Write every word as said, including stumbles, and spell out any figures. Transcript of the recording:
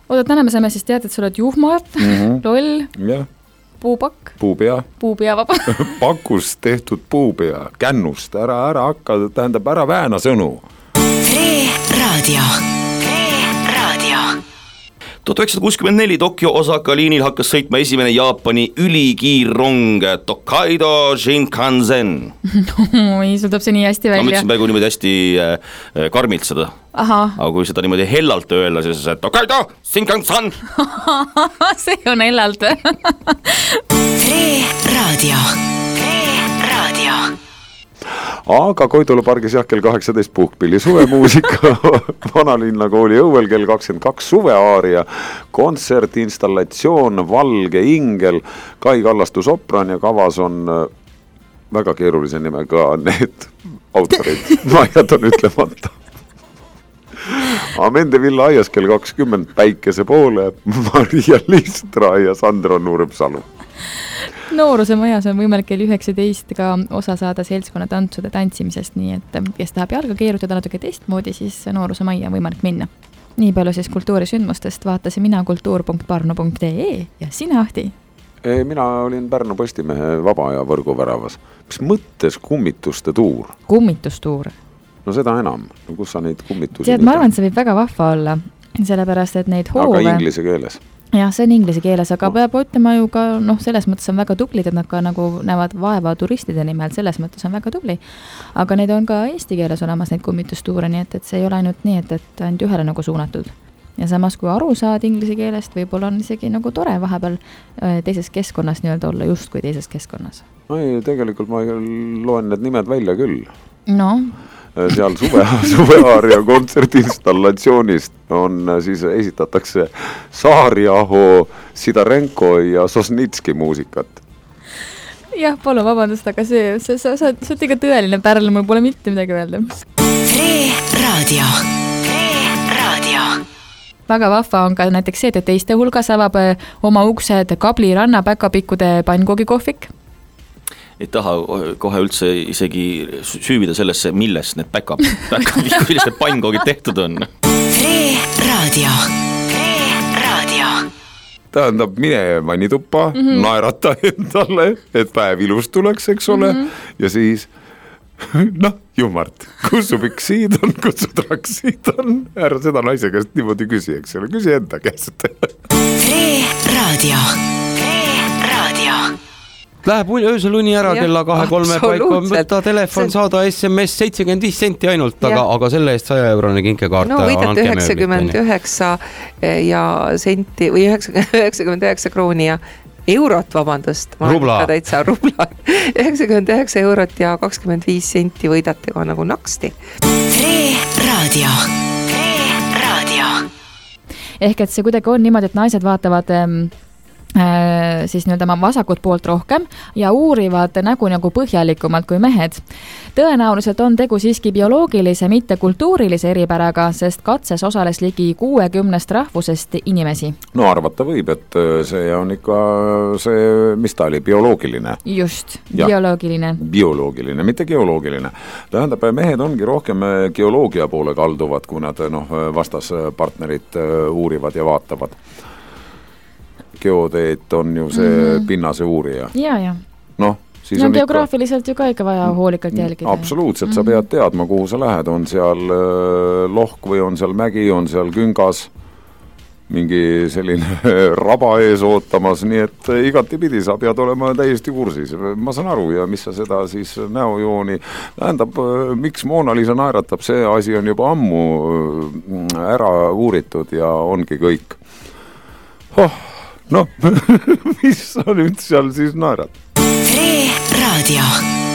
Oota, täna me saame siis teada, et sa oled juhmart, mm-hmm. loll, ja. puupakk, puupea, puupea vaba. Pakust tehtud puupea, kännust, ära, ära hakka, tähendab ära vääna sõnu. Tre Raadio. tuhat üheksasada kuuskümmend neli Tokyo Osaka liinil hakkas sõitma esimene Jaapani ülikiirrong Tokaido Shinkansen. Oi, sul tuleb see nii hästi välja. Ma mõtlesin praegu niimoodi hästi äh, karmilt seda. Aha. Aga kui seda niimoodi hellalt öelda, siis see Tokaido Shinkansen. See on hellalt. Tre Raadio. Tre Raadio. Aga Koidula pargis jah kell kaheksateist puhkpilli suvemuusika, Vanalinna kooli õuel kell kakskümmend kaks suveaaria, kontsert, installatsioon, Valge ingel, Kai Kallastu sopran ja kavas on väga keerulise nimega need autorid, ma jätan ütlemata. Amende Villa aias kell kakskümmend Päikese poole, Maria Listra ja Sandro Nurmsalu. Nooruse majas on võimalik kell üheksateist ka osa saada seltskonna tantsude tantsimisest, nii et kes tahab jalga keerutada natuke teistmoodi, siis Nooruse majja on võimalik minna. Nii palju siis kultuurisündmustest vaatasi mina kultuur punkt parnu punkt ee ja sina, Ahti? Ei, mina olin Pärnu Postimehe vaba ja võrguväravas. Mis mõttes kummituste tuur? Kummitustuur? No seda enam. No, kus sa neid kummitusi... Tead, ma arvan, et see võib väga vahva olla, sellepärast, et neid hoove... Aga inglise keeles? Jah, see on inglise keeles, aga peab ütlema ju ka, noh, selles mõttes on väga tublid, et nad ka nagu näevad vaeva turistide nimel, selles mõttes on väga tubli. Aga neid on ka eesti keeles olemas neid kummitustuure, nii et, et see ei ole ainult nii, et, et ainult ühele nagu suunatud. Ja samas, kui aru saad inglise keelest, võib-olla on isegi nagu tore vahepeal teises keskkonnas nii-öelda olla just kui teises keskkonnas. Ei, tegelikult ma loen need nimed välja küll. No... seal suve, suveaaria kontsertinstallatsioonist on siis esitatakse Saarjaho, Sidarenko ja Sosnitski muusikat. Jah, palun vabandust, aga see, see, sa, sa, sa oled ikka tõeline pärl, mul pole mitte midagi öelda. Tre Raadio. Tre Raadio. Väga vahva on ka näiteks see, et teiste hulgas avab oma uksed Kabli ranna päkapikkude pannkogikohvik. Ei taha kohe üldse isegi süüvida sellesse, millest need päkab, päkab, millised pannkoogid tehtud on. Tre Raadio. Tre Raadio. Tähendab, mine vannituppa, mm-hmm. naerata endale, et päev ilus tuleks, eks ole, mm-hmm. ja siis, noh, Jumart, kus su piksiid on, kus su traksid on, ära seda naise käest niimoodi küsi, eks ole, küsi enda käest. Tre Raadio. Tre Raadio. Läheb öösel uni ära kella kahe kolme paiku, võtta telefon, saada S M S seitsekümmend viis senti ainult, aga, aga selle eest saja eurone kinkekaart. No võidate üheksakümmend üheksa ja senti või üheksakümmend üheksa krooni ja eurot, vabandust. Rubla. Täitsa rubla. üheksakümmend üheksa eurot ja kakskümmend viis senti võidate ka nagu naksti. Tre Raadio. Tre Raadio. Ehk et see kuidagi on niimoodi, et naised vaatavad... siis nii-öelda vasakut poolt rohkem ja uurivad nägu nagu põhjalikumalt kui mehed. Tõenäoliselt on tegu siiski bioloogilise, mitte kultuurilise eripäraga, sest katses osales ligi kuuekümnest rahvusest inimesi. No arvata võib, et see on ikka see, mis ta oli, bioloogiline. Just, ja, bioloogiline. Bioloogiline, mitte geoloogiline. Tähendab, mehed ongi rohkem geoloogia poole kalduvad, kui nad noh, vastaspartnerit uurivad ja vaatavad. Geodeet on ju see mm-hmm. pinnase uurija. Ja, ja. Noh, siis no, on geograafiliselt ikka... ju ka ikka vaja hoolikalt jälgida. Absoluutselt, mm-hmm. sa pead teadma, kuhu sa lähed. On seal lohk või on seal mägi, on seal küngas, mingi selline raba ees ootamas, nii et igatipidi sa pead olema täiesti kursis. Ma saan aru ja mis sa seda siis näojooni tähendab, miks Mona Lisa naeratab, see asi on juba ammu ära uuritud ja ongi kõik. Oh! No, mis sa nüüd seal siis naerad? Tre Raadio.